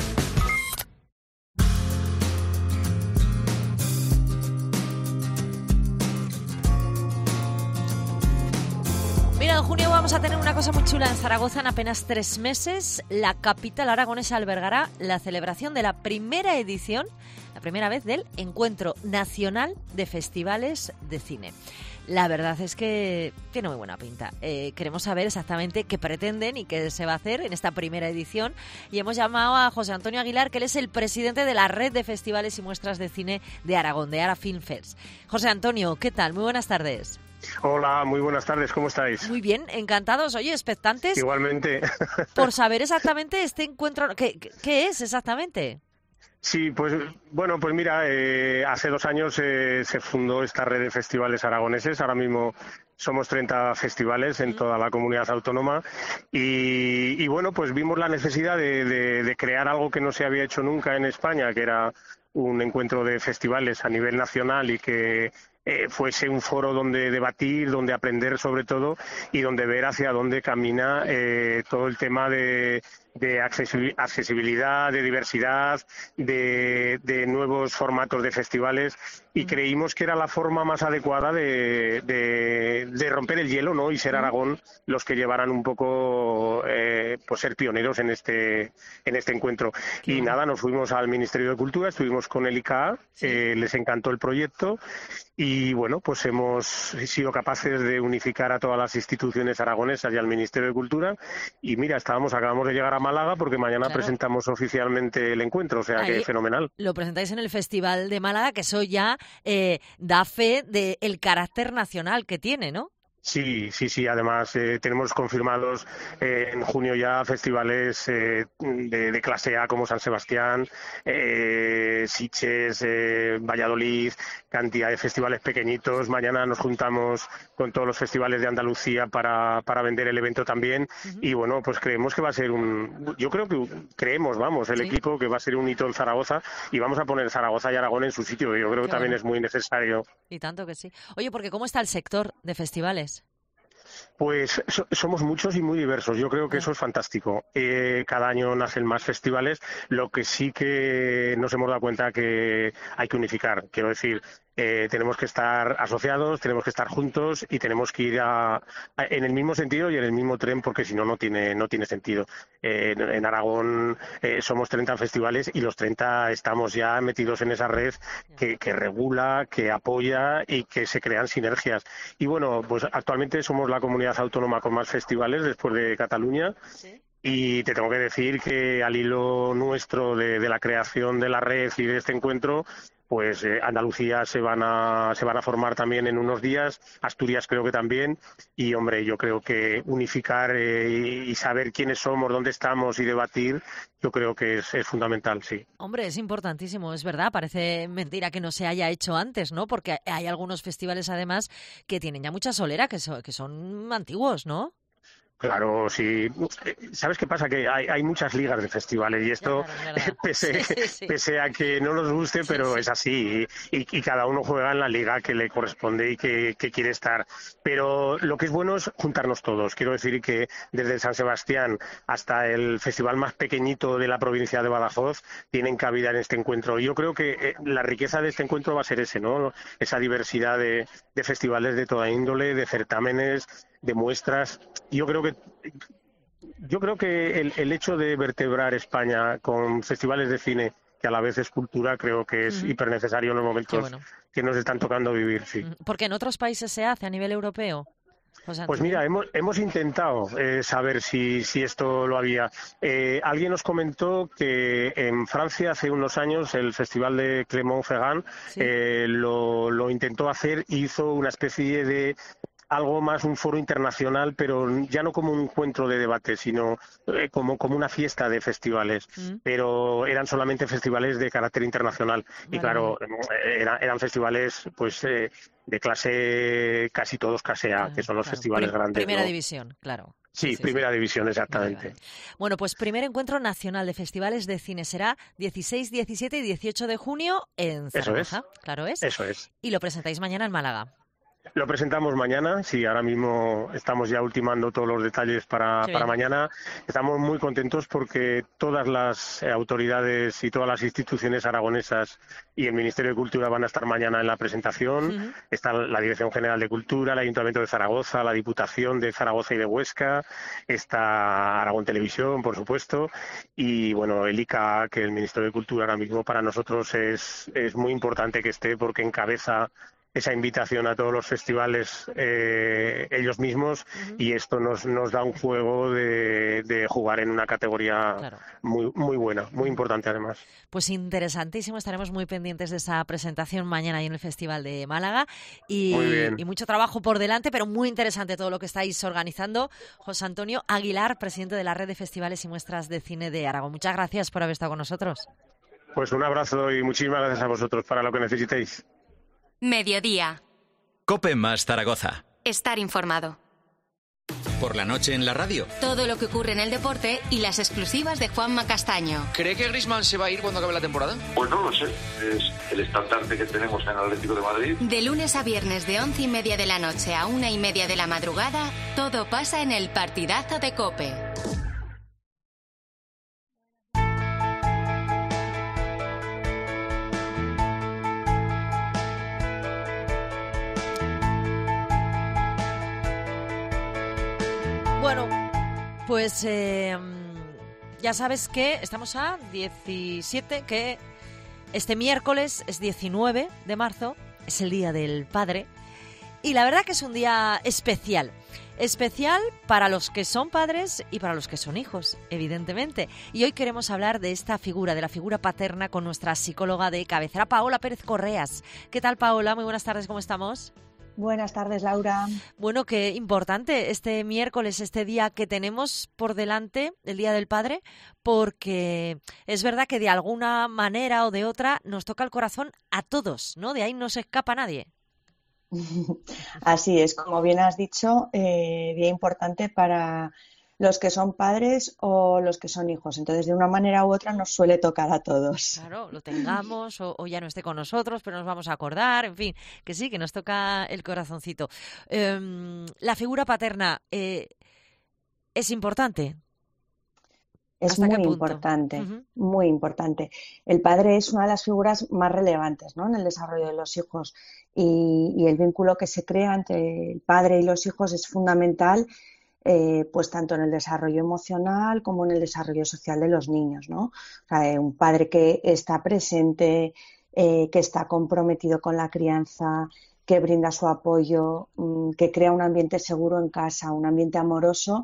Mira, en junio vamos a tener una cosa muy chula en Zaragoza. En apenas tres meses, la capital aragonesa albergará la celebración de la primera edición, la primera vez del Encuentro Nacional de Festivales de Cine. La verdad es que tiene muy buena pinta. Eh, queremos saber exactamente qué pretenden y qué se va a hacer en esta primera edición. Y hemos llamado a José Antonio Aguilar, que él es el presidente de la Red de Festivales y Muestras de Cine de Aragón, de Ara Film Fest. José Antonio, ¿qué tal? Muy buenas tardes. Hola, muy buenas tardes, ¿cómo estáis? Muy bien, encantados. Oye, expectantes. Igualmente. Por saber exactamente este encuentro, ¿qué, qué es exactamente? Sí, pues bueno, pues mira, eh, hace dos años eh, se fundó esta red de festivales aragoneses. Ahora mismo somos treinta festivales en toda la comunidad autónoma y, y bueno, pues vimos la necesidad de, de, de crear algo que no se había hecho nunca en España, que era un encuentro de festivales a nivel nacional y que eh, fuese un foro donde debatir, donde aprender sobre todo y donde ver hacia dónde camina eh, todo el tema de de accesibilidad, de diversidad, de, de nuevos formatos de festivales y creímos que era la forma más adecuada de, de, de romper el hielo, ¿no? Y ser Aragón los que llevaran un poco, eh, pues ser pioneros en este en este encuentro. Qué y bueno. Nada, nos fuimos al Ministerio de Cultura, estuvimos con el I C A, sí. eh, les encantó el proyecto y bueno, pues hemos sido capaces de unificar a todas las instituciones aragonesas y al Ministerio de Cultura y mira, estábamos acabamos de llegar a a Málaga porque mañana Claro. presentamos oficialmente el encuentro, o sea Ahí que fenomenal. Lo presentáis en el Festival de Málaga, que eso ya eh, da fe del carácter nacional que tiene, ¿no? Sí, sí, sí. Además, eh, tenemos confirmados eh, en junio ya festivales eh, de, de clase A como San Sebastián, eh, Sitges, eh, Valladolid, cantidad de festivales pequeñitos. Mañana nos juntamos con todos los festivales de Andalucía para, para vender el evento también. Uh-huh. Y bueno, pues creemos que va a ser un... Yo creo que creemos, vamos, el sí. equipo que va a ser un hito en Zaragoza y vamos a poner Zaragoza y Aragón en su sitio. Yo creo que Qué también bueno. es muy necesario. Y tanto que sí. Oye, porque ¿cómo está el sector de festivales? Pues so, somos muchos y muy diversos. Yo creo que eso es fantástico. Eh, cada año nacen más festivales. Lo que sí que nos hemos dado cuenta que hay que unificar. Quiero decir, eh, tenemos que estar asociados, tenemos que estar juntos y tenemos que ir a, a, en el mismo sentido y en el mismo tren, porque si no, no tiene, no tiene sentido. Eh, en, en Aragón eh, somos treinta festivales y los treinta estamos ya metidos en esa red que, que regula, que apoya y que se crean sinergias. Y bueno, pues actualmente somos la comunidad autónoma con más festivales después de Cataluña. ¿Sí? Y te tengo que decir que al hilo nuestro de, de la creación de la red y de este encuentro, pues eh, Andalucía se van a se van a formar también en unos días, Asturias creo que también, y hombre, yo creo que unificar eh, y, y saber quiénes somos, dónde estamos y debatir, yo creo que es, es fundamental, sí. Hombre, es importantísimo, es verdad, parece mentira que no se haya hecho antes, ¿no? Porque hay algunos festivales además que tienen ya mucha solera, que, so, que son antiguos, ¿no? Claro, sí. ¿Sabes qué pasa? Que hay, hay muchas ligas de festivales y esto, claro, claro. Pese, sí, sí, sí. pese a que no nos guste, pero sí, sí. es así. Y, y cada uno juega en la liga que le corresponde y que, que quiere estar. Pero lo que es bueno es juntarnos todos. Quiero decir que desde San Sebastián hasta el festival más pequeñito de la provincia de Badajoz tienen cabida en este encuentro. Y yo creo que la riqueza de este encuentro va a ser ese, ¿no? Esa diversidad de, de festivales de toda índole, de certámenes, de muestras. Yo creo que yo creo que el, el hecho de vertebrar España con festivales de cine, que a la vez es cultura, creo que es uh-huh. hiper necesario en los momentos bueno. que nos están tocando vivir, sí. Porque en otros países se hace a nivel europeo. Pues, pues mira, hemos, hemos intentado eh, saber si, si esto lo había. Eh, alguien nos comentó que en Francia hace unos años el Festival de Clermont-Ferrand ¿sí? eh, lo, lo intentó hacer y hizo una especie de algo más, un foro internacional, pero ya no como un encuentro de debate, sino eh, como, como una fiesta de festivales. Mm. Pero eran solamente festivales de carácter internacional. Vale. Y claro, era, eran festivales pues eh, de clase, casi todos clase A, que son los claro. festivales Prim- grandes. Primera ¿no? división, claro. Sí, sí, sí primera sí. división, exactamente. Vale, vale. Bueno, pues primer encuentro nacional de festivales de cine será dieciséis, diecisiete y dieciocho de junio en Zaragoza. Eso es. Claro es. Eso es. Y lo presentáis mañana en Málaga. Lo presentamos mañana, sí, ahora mismo estamos ya ultimando todos los detalles para, para mañana. Estamos muy contentos porque todas las eh, autoridades y todas las instituciones aragonesas y el Ministerio de Cultura van a estar mañana en la presentación. Uh-huh. Está la Dirección General de Cultura, el Ayuntamiento de Zaragoza, la Diputación de Zaragoza y de Huesca, está Aragón Televisión, por supuesto, y bueno, el I C A, que el Ministerio de Cultura ahora mismo para nosotros es, es muy importante que esté porque encabeza esa invitación a todos los festivales eh, ellos mismos uh-huh. y esto nos, nos da un juego de, de jugar en una categoría claro. muy, muy buena, muy importante además. Pues interesantísimo, estaremos muy pendientes de esa presentación mañana ahí en el Festival de Málaga y, y mucho trabajo por delante, pero muy interesante todo lo que estáis organizando. José Antonio Aguilar, presidente de la Red de Festivales y Muestras de Cine de Aragón. Muchas gracias por haber estado con nosotros. Pues un abrazo y muchísimas gracias a vosotros para lo que necesitéis. Mediodía. COPE más Zaragoza. Estar informado. Por la noche en la radio. Todo lo que ocurre en el deporte y las exclusivas de Juanma Castaño. ¿Cree que Griezmann se va a ir cuando acabe la temporada? Pues no lo sé. Es el estandarte que tenemos en el Atlético de Madrid. De lunes a viernes de once y media de la noche a una y media de la madrugada, todo pasa en el partidazo de COPE. Bueno, pues eh, ya sabes que estamos a diecisiete, que este miércoles es diecinueve de marzo, es el Día del Padre. Y la verdad que es un día especial. Especial para los que son padres y para los que son hijos, evidentemente. Y hoy queremos hablar de esta figura, de la figura paterna, con nuestra psicóloga de cabecera, Paola Pérez Correas. ¿Qué tal, Paola? Muy buenas tardes, ¿cómo estamos? Buenas tardes, Laura. Bueno, qué importante este miércoles, este día que tenemos por delante, el Día del Padre, porque es verdad que de alguna manera o de otra nos toca el corazón a todos, ¿no? De ahí no se escapa nadie. Así es, como bien has dicho, eh, día importante para los que son padres o los que son hijos. Entonces, de una manera u otra nos suele tocar a todos. Claro, lo tengamos o, o ya no esté con nosotros, pero nos vamos a acordar, en fin, que sí, que nos toca el corazoncito. Eh, la figura paterna eh, es importante. Es muy importante, uh-huh. muy importante. El padre es una de las figuras más relevantes, ¿no?, en el desarrollo de los hijos y, y el vínculo que se crea entre el padre y los hijos es fundamental, eh, pues tanto en el desarrollo emocional como en el desarrollo social de los niños, ¿no? O sea, un padre que está presente, eh, que está comprometido con la crianza, que brinda su apoyo, um, que crea un ambiente seguro en casa, un ambiente amoroso,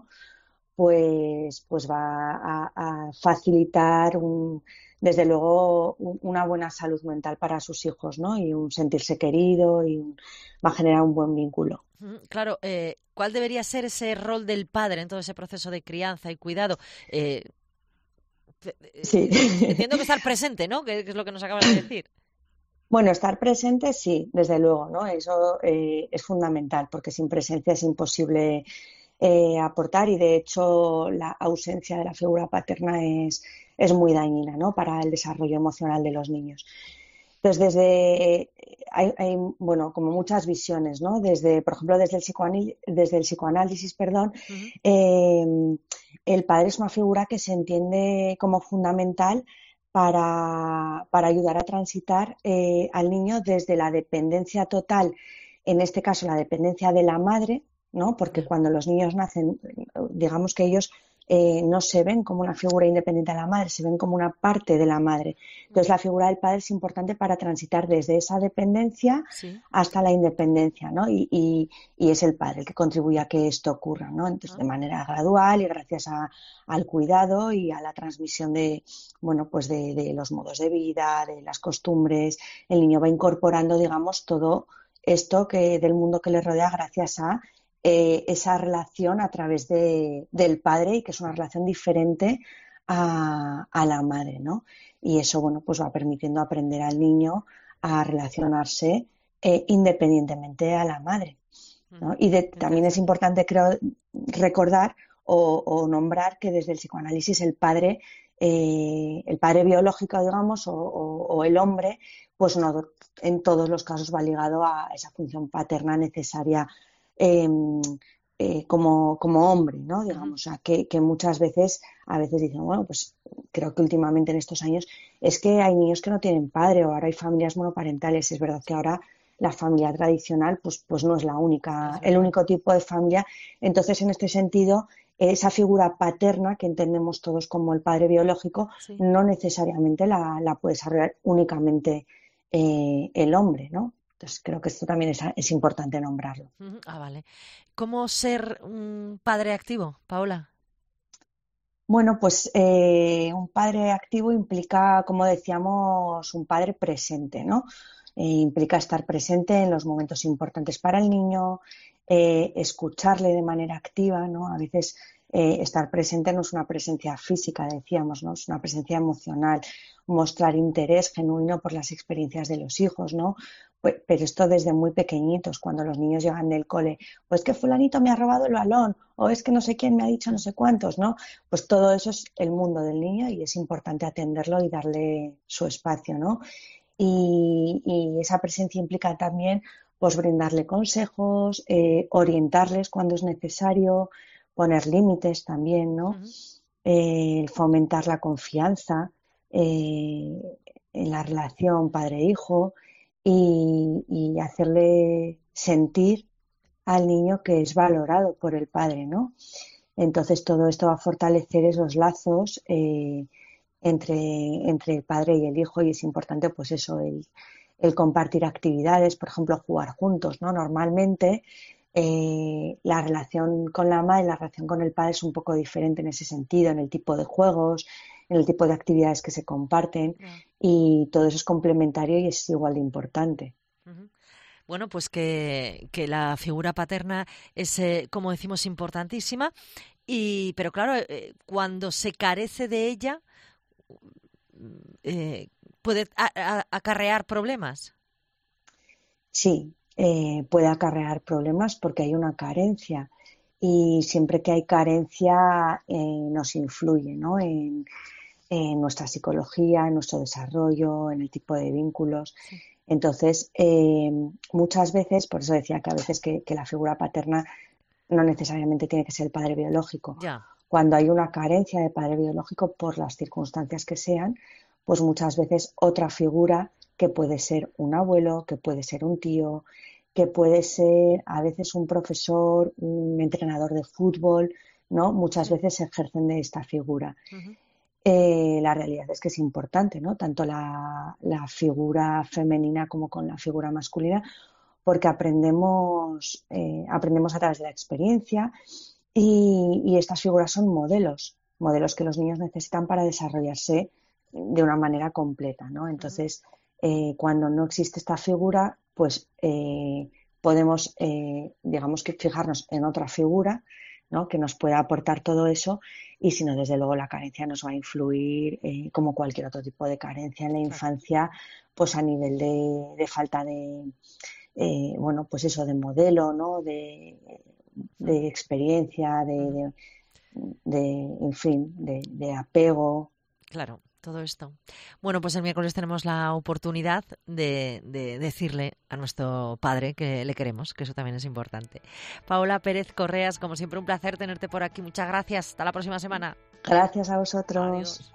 pues, pues va a, a facilitar un, desde luego un, una buena salud mental para sus hijos, ¿no? Y un sentirse querido y un, va a generar un buen vínculo. Claro, eh, ¿cuál debería ser ese rol del padre en todo ese proceso de crianza y cuidado? Eh, sí. Entiendo que estar presente, ¿no? Que, que es lo que nos acabas de decir. Bueno, estar presente sí, desde luego, ¿no? Eso eh, es fundamental porque sin presencia es imposible Eh, aportar y de hecho la ausencia de la figura paterna es, es muy dañina, ¿no?, para el desarrollo emocional de los niños. Entonces desde hay, hay bueno como muchas visiones, ¿no? Desde por ejemplo desde el psicoanálisis, desde el psicoanálisis perdón uh-huh. eh, el padre es una figura que se entiende como fundamental para, para ayudar a transitar eh, al niño desde la dependencia total, en este caso la dependencia de la madre, ¿no? Porque cuando los niños nacen, digamos que ellos eh, no se ven como una figura independiente de la madre, se ven como una parte de la madre. Entonces la figura del padre es importante para transitar desde esa dependencia sí. hasta la independencia, ¿no? Y, y, y es el padre el que contribuye a que esto ocurra, ¿no? Entonces de manera gradual y gracias a, al cuidado y a la transmisión de, bueno, pues de, de los modos de vida, de las costumbres, el niño va incorporando, digamos, todo esto que del mundo que le rodea gracias a Eh, esa relación a través de, del padre y que es una relación diferente a, a la madre, ¿no? Y eso, bueno, pues va permitiendo aprender al niño a relacionarse eh, independientemente a la madre, ¿no? Y de, también es importante, creo, recordar o, o nombrar que desde el psicoanálisis el padre, eh, el padre biológico, digamos, o, o, o el hombre, pues no en todos los casos va ligado a esa función paterna necesaria Eh, eh, como, como hombre, ¿no? Digamos, o sea, que, que muchas veces, a veces dicen, bueno, pues creo que últimamente en estos años es que hay niños que no tienen padre o ahora hay familias monoparentales. Es verdad que ahora la familia tradicional pues, pues no es la única, el único tipo de familia. Entonces, en este sentido, esa figura paterna que entendemos todos como el padre biológico, sí. no necesariamente la, la puede desarrollar únicamente eh, el hombre, ¿no? Entonces creo que esto también es, es importante nombrarlo. Ah, vale. ¿Cómo ser un padre activo, Paola? Bueno, pues eh, un padre activo implica, como decíamos, un padre presente, ¿no? Eh, implica estar presente en los momentos importantes para el niño, eh, escucharle de manera activa, ¿no? A veces eh, estar presente no es una presencia física, decíamos, ¿no? Es una presencia emocional, mostrar interés genuino por las experiencias de los hijos, ¿no? Pero esto desde muy pequeñitos, cuando los niños llegan del cole, o es que fulanito me ha robado el balón, o es que no sé quién me ha dicho no sé cuántos, ¿no? Pues todo eso es el mundo del niño y es importante atenderlo y darle su espacio, ¿no? Y, y esa presencia implica también, pues, brindarle consejos, eh, orientarles cuando es necesario, poner límites también, ¿no? Uh-huh. Eh, fomentar la confianza eh, en la relación padre-hijo, Y, y hacerle sentir al niño que es valorado por el padre, ¿no? Entonces todo esto va a fortalecer esos lazos eh, entre, entre el padre y el hijo y es importante pues eso, el, el compartir actividades, por ejemplo, jugar juntos, ¿no? Normalmente eh, la relación con la madre y la relación con el padre es un poco diferente en ese sentido, en el tipo de juegos, en el tipo de actividades que se comparten, yeah. y todo eso es complementario y es igual de importante. Uh-huh. Bueno, pues que, que la figura paterna es, eh, como decimos, importantísima, y pero claro, eh, cuando se carece de ella, eh, ¿puede a, a, acarrear problemas? Sí, eh, puede acarrear problemas porque hay una carencia, y siempre que hay carencia eh, nos influye, ¿no? en, en nuestra psicología, en nuestro desarrollo, en el tipo de vínculos. Sí. Entonces, eh, muchas veces, por eso decía que a veces que, que la figura paterna no necesariamente tiene que ser el padre biológico. Ya. Cuando hay una carencia de padre biológico, por las circunstancias que sean, pues muchas veces otra figura, que puede ser un abuelo, que puede ser un tío, que puede ser a veces un profesor, un entrenador de fútbol, ¿no? Muchas Sí. veces se ejercen de esta figura. Uh-huh. Eh, la realidad es que es importante, ¿no? Tanto la, la figura femenina como con la figura masculina, porque aprendemos, eh, aprendemos a través de la experiencia, y, y estas figuras son modelos, modelos que los niños necesitan para desarrollarse de una manera completa, ¿no? Entonces, eh, cuando no existe esta figura, pues eh, podemos, eh, digamos que fijarnos en otra figura, ¿no? Que nos pueda aportar todo eso, y si no, desde luego la carencia nos va a influir eh, como cualquier otro tipo de carencia en la infancia, pues a nivel de, de falta de, eh, bueno, pues eso, de modelo, ¿no? De, de experiencia, de, de, de en fin, de, de apego. Claro, todo esto. Bueno, pues el miércoles tenemos la oportunidad de, de decirle a nuestro padre que le queremos, que eso también es importante. Paola Pérez Correas, como siempre, un placer tenerte por aquí. Muchas gracias. Hasta la próxima semana. Gracias a vosotros. Adiós.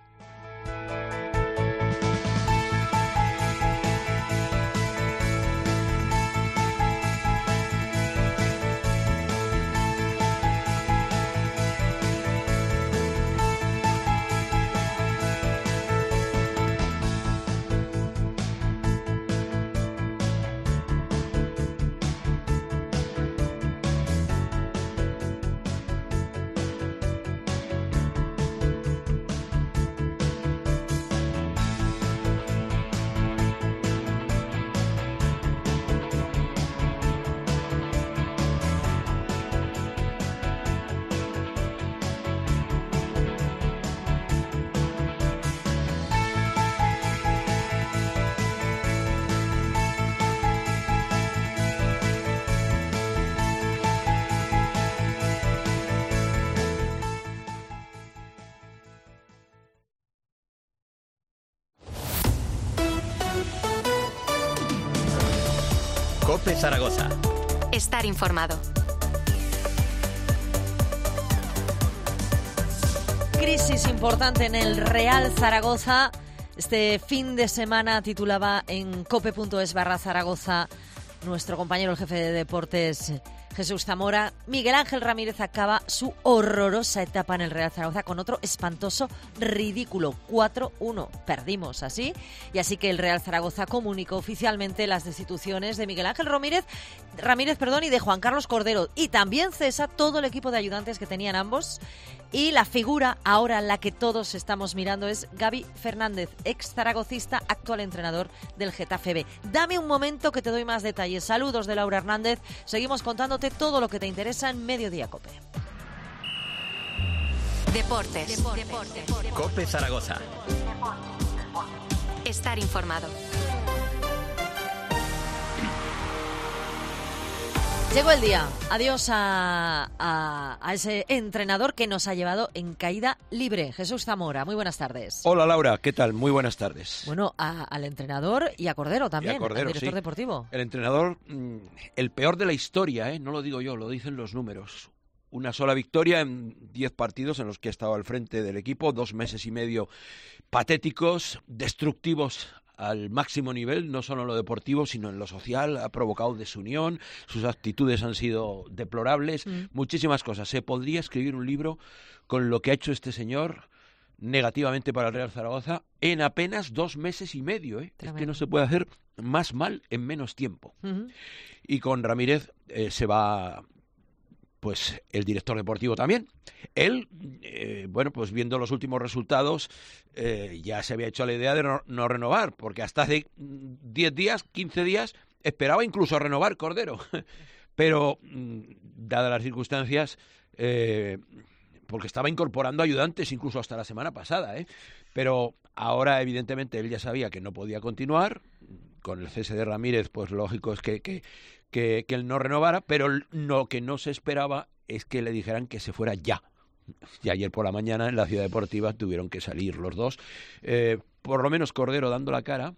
COPE Zaragoza. Estar informado. Crisis importante en el Real Zaragoza. Este fin de semana titulaba en cope.es barra Zaragoza nuestro compañero, el jefe de deportes, Jesús Zamora. Miguel Ángel Ramírez acaba su horrorosa etapa en el Real Zaragoza con otro espantoso ridículo. cuatro uno. Perdimos así. Y así que el Real Zaragoza comunicó oficialmente las destituciones de Miguel Ángel Ramírez, Ramírez perdón, y de Juan Carlos Cordero. Y también cesa todo el equipo de ayudantes que tenían ambos. Y la figura ahora la que todos estamos mirando es Gaby Fernández, ex zaragocista, actual entrenador del Getafe B. Dame un momento que te doy más detalles. Saludos de Laura Hernández. Seguimos contándote todo lo que te interesa en Mediodía COPE. Deportes. Deportes. Deportes. COPE Zaragoza. Estar informado. Llegó el día. Adiós a, a, a ese entrenador que nos ha llevado en caída libre. Jesús Zamora, muy buenas tardes. Hola Laura, ¿qué tal? Muy buenas tardes. Bueno, a, al entrenador y a Cordero también, y a Cordero, al director sí. deportivo. El entrenador, el peor de la historia, ¿eh? No lo digo yo, lo dicen los números. Una sola victoria en diez partidos en los que ha estado al frente del equipo, dos meses y medio patéticos, destructivos al máximo nivel, no solo en lo deportivo, sino en lo social. Ha provocado desunión, sus actitudes han sido deplorables, mm. muchísimas cosas. Se podría escribir un libro con lo que ha hecho este señor negativamente para el Real Zaragoza en apenas dos meses y medio. ¿eh? Es que no se puede hacer más mal en menos tiempo. Uh-huh. Y con Ramírez eh, se va pues el director deportivo también. Él, eh, bueno, pues viendo los últimos resultados, eh, ya se había hecho la idea de no, no renovar, porque hasta hace diez días, quince días, esperaba incluso renovar Cordero. Pero, dadas las circunstancias, eh, porque estaba incorporando ayudantes incluso hasta la semana pasada, ¿eh? Pero ahora, evidentemente, él ya sabía que no podía continuar. Con el cese de Ramírez, pues lógico es que, que, que, que él no renovara, pero lo que no se esperaba es que le dijeran que se fuera ya. Y ayer por la mañana en la Ciudad Deportiva tuvieron que salir los dos. Eh, por lo menos Cordero dando la cara,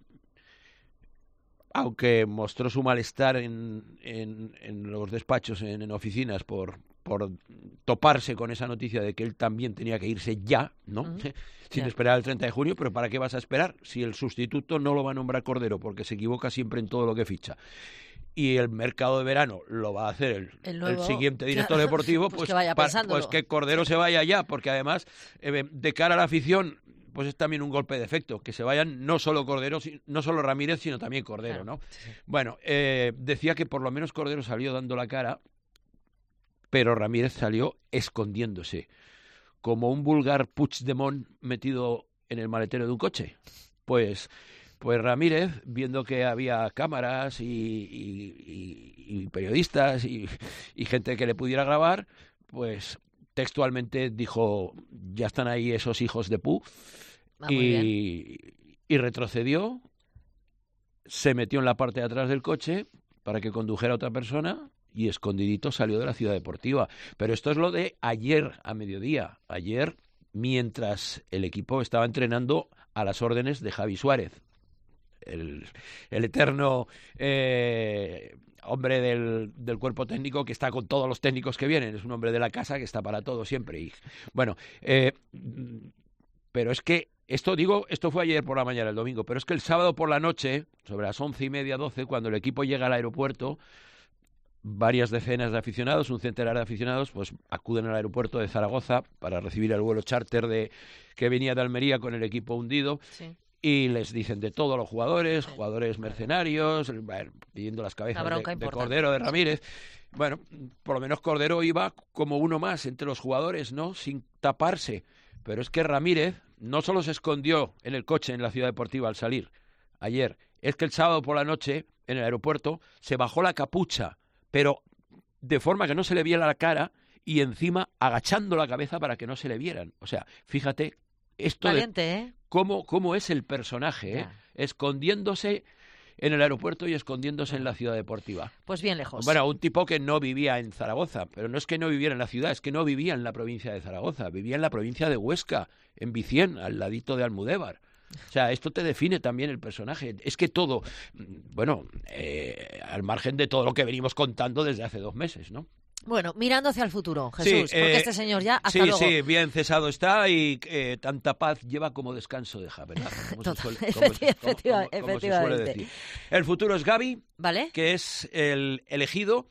aunque mostró su malestar en, en, en los despachos, en, en oficinas, por, por toparse con esa noticia de que él también tenía que irse ya, ¿no? Uh-huh. Sin yeah. esperar el treinta de junio, pero ¿para qué vas a esperar si el sustituto no lo va a nombrar Cordero? Porque se equivoca siempre en todo lo que ficha. Y el mercado de verano lo va a hacer el, el, nuevo, el siguiente director claro, deportivo, pues, pues, que vaya pa, pues que Cordero se vaya ya, porque además, eh, de cara a la afición, pues es también un golpe de efecto, que se vayan no solo Cordero, no solo Ramírez, sino también Cordero, ¿no? Sí, sí. Bueno, eh, decía que por lo menos Cordero salió dando la cara, pero Ramírez salió escondiéndose, como un vulgar Puigdemont metido en el maletero de un coche. Pues, pues Ramírez, viendo que había cámaras y, y, y, y periodistas y, y gente que le pudiera grabar, pues textualmente dijo, ya están ahí esos hijos de pu, ah, y, y retrocedió, se metió en la parte de atrás del coche para que condujera a otra persona y escondidito salió de la Ciudad Deportiva. Pero esto es lo de ayer a mediodía, ayer mientras el equipo estaba entrenando a las órdenes de Javi Suárez, el, el eterno eh, hombre del, del cuerpo técnico que está con todos los técnicos que vienen, es un hombre de la casa que está para todo siempre. Y bueno, eh, pero es que esto digo, esto fue ayer por la mañana, el domingo, pero es que el sábado por la noche, sobre las once y media, doce, cuando el equipo llega al aeropuerto, varias decenas de aficionados, un centenar de aficionados, pues acuden al aeropuerto de Zaragoza para recibir el vuelo charter de que venía de Almería con el equipo hundido. Sí. Y les dicen de todos los jugadores, sí. jugadores mercenarios, pidiendo las cabezas de, de Cordero, de Ramírez. Bueno, por lo menos Cordero iba como uno más entre los jugadores, ¿no? Sin taparse. Pero es que Ramírez no solo se escondió en el coche en la Ciudad Deportiva al salir ayer, es que el sábado por la noche en el aeropuerto se bajó la capucha, pero de forma que no se le viera la cara y encima agachando la cabeza para que no se le vieran. O sea, fíjate esto Valiente, de ¿eh? cómo, cómo es el personaje, ¿eh? Escondiéndose en el aeropuerto y escondiéndose en la Ciudad Deportiva. Pues bien lejos. Bueno, un tipo que no vivía en Zaragoza, pero no es que no viviera en la ciudad, es que no vivía en la provincia de Zaragoza, vivía en la provincia de Huesca, en Vicien, al ladito de Almudévar. O sea, esto te define también el personaje. Es que todo, bueno, eh, al margen de todo lo que venimos contando desde hace dos meses, ¿no? Bueno, mirando hacia el futuro, Jesús, sí, porque eh, este señor ya hasta sí, luego. Sí, sí, bien cesado está y eh, tanta paz lleva como descanso deja, ¿verdad? Como Total, se suele, efectiva, como, efectiva, como, como se efectivamente. suele decir. El futuro es Gavi, ¿vale? Que es el elegido.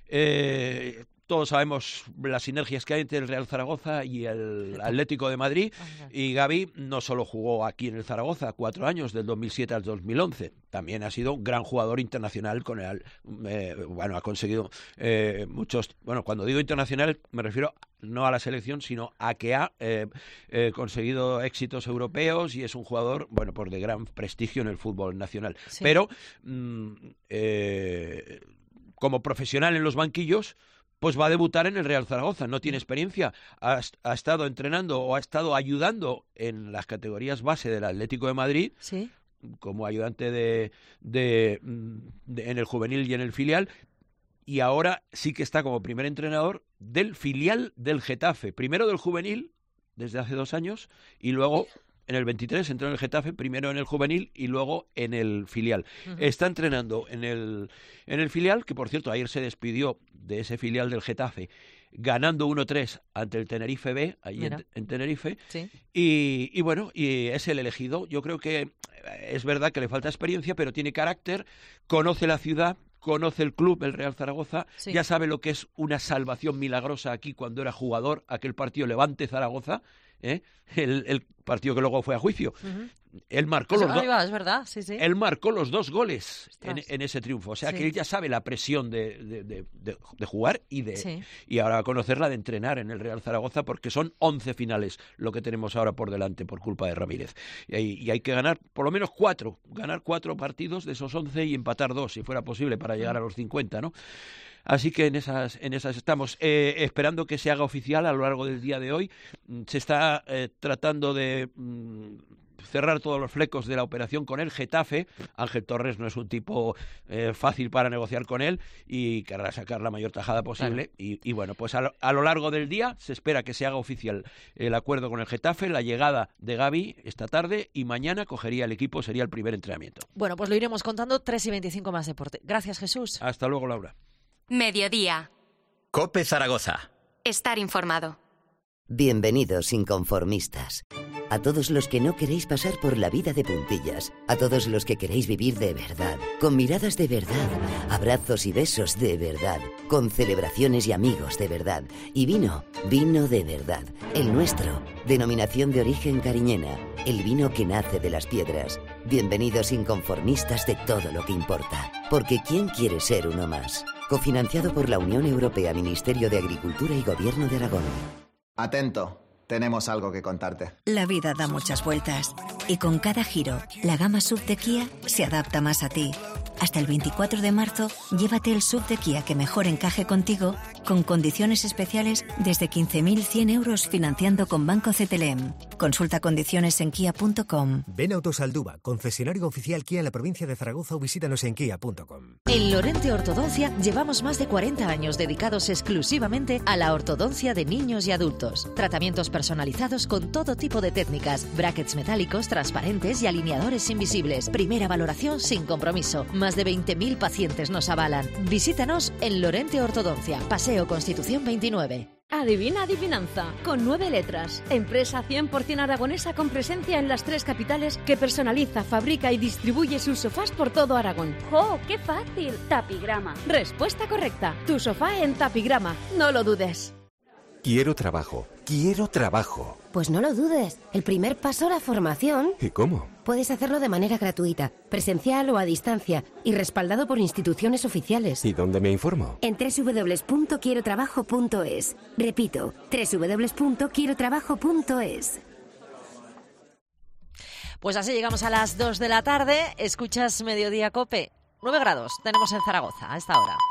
Eh, todos sabemos las sinergias que hay entre el Real Zaragoza y el Atlético de Madrid. Y Gavi no solo jugó aquí en el Zaragoza cuatro años, del dos mil siete al dos mil once. También ha sido un gran jugador internacional con el... Eh, bueno, ha conseguido eh, muchos... Bueno, cuando digo internacional me refiero no a la selección, sino a que ha eh, eh, conseguido éxitos europeos y es un jugador, bueno, pues de gran prestigio en el fútbol nacional. Sí. Pero mm, eh, como profesional en los banquillos, pues va a debutar en el Real Zaragoza, no tiene experiencia, ha, ha estado entrenando o ha estado ayudando en las categorías base del Atlético de Madrid, ¿sí? Como ayudante de, de, de en el juvenil y en el filial, y ahora sí que está como primer entrenador del filial del Getafe, primero del juvenil desde hace dos años y luego en el veintitrés entró en el Getafe, primero en el juvenil y luego en el filial. Uh-huh. Está entrenando en el, en el filial, que por cierto ayer se despidió de ese filial del Getafe, ganando uno tres ante el Tenerife B, allí en, en Tenerife. Sí. Y, y bueno, y es el elegido. Yo creo que es verdad que le falta experiencia, pero tiene carácter, conoce la ciudad, conoce el club, el Real Zaragoza, sí. Ya sabe lo que es una salvación milagrosa aquí cuando era jugador, aquel partido Levante-Zaragoza, ¿eh? el, el partido que luego fue a juicio. Uh-huh. Él marcó Eso, los dos. Es verdad, sí, sí. Él marcó los dos goles en, en ese triunfo. O sea Sí. que él ya sabe la presión de, de, de, de, de jugar y de Sí. y ahora va a conocerla de entrenar en el Real Zaragoza, porque son once finales lo que tenemos ahora por delante por culpa de Ramírez. Y hay, y hay que ganar por lo menos cuatro, ganar cuatro partidos de esos once y empatar dos, si fuera posible, para llegar a los cincuenta, ¿no? Así que en esas, en esas estamos, eh, esperando que se haga oficial a lo largo del día de hoy. Se está eh, tratando de mm, cerrar todos los flecos de la operación con el Getafe. Ángel Torres no es un tipo eh, fácil para negociar con él y querrá sacar la mayor tajada posible. Claro. Y, y bueno, pues a lo, a lo largo del día se espera que se haga oficial el acuerdo con el Getafe, la llegada de Gavi esta tarde, y mañana cogería el equipo, sería el primer entrenamiento. Bueno, pues lo iremos contando. Tres y veinticinco más deporte. Gracias, Jesús. Hasta luego, Laura. Mediodía. COPE Zaragoza. Estar informado. Bienvenidos inconformistas. A todos los que no queréis pasar por la vida de puntillas, a todos los que queréis vivir de verdad, con miradas de verdad, abrazos y besos de verdad, con celebraciones y amigos de verdad, y vino, vino de verdad, el nuestro, denominación de origen cariñena, el vino que nace de las piedras. Bienvenidos inconformistas de todo lo que importa, porque ¿quién quiere ser uno más? Cofinanciado por la Unión Europea, Ministerio de Agricultura y Gobierno de Aragón. Atento, tenemos algo que contarte. La vida da muchas vueltas y con cada giro, la gama S U V de Kia se adapta más a ti. Hasta el veinticuatro de marzo, llévate el S U V de Kia que mejor encaje contigo, con condiciones especiales desde quince mil cien euros financiando con Banco C T L M. Consulta condiciones en kia punto com. Ven a Autosalduba, concesionario oficial Kia en la provincia de Zaragoza, o visítanos en kia punto com. En Lorente Ortodoncia llevamos más de cuarenta años dedicados exclusivamente a la ortodoncia de niños y adultos. Tratamientos personalizados con todo tipo de técnicas, brackets metálicos, transparentes y alineadores invisibles. Primera valoración sin compromiso. Más de veinte mil pacientes nos avalan. Visítanos en Lorente Ortodoncia, Paseo Constitución veintinueve. Adivina Adivinanza, con nueve letras. Empresa cien por ciento aragonesa con presencia en las tres capitales que personaliza, fabrica y distribuye sus sofás por todo Aragón. ¡Oh, qué fácil! Tapigrama. Respuesta correcta. Tu sofá en Tapigrama. No lo dudes. Quiero trabajo. Quiero trabajo. Pues no lo dudes. El primer paso, la formación. ¿Y cómo? Puedes hacerlo de manera gratuita, presencial o a distancia, y respaldado por instituciones oficiales. ¿Y dónde me informo? En doble u doble u doble u punto quiero trabajo punto es. Repito, doble u doble u doble u punto quiero trabajo punto es. Pues así llegamos a las dos de la tarde. Escuchas Mediodía COPE. nueve grados tenemos en Zaragoza a esta hora.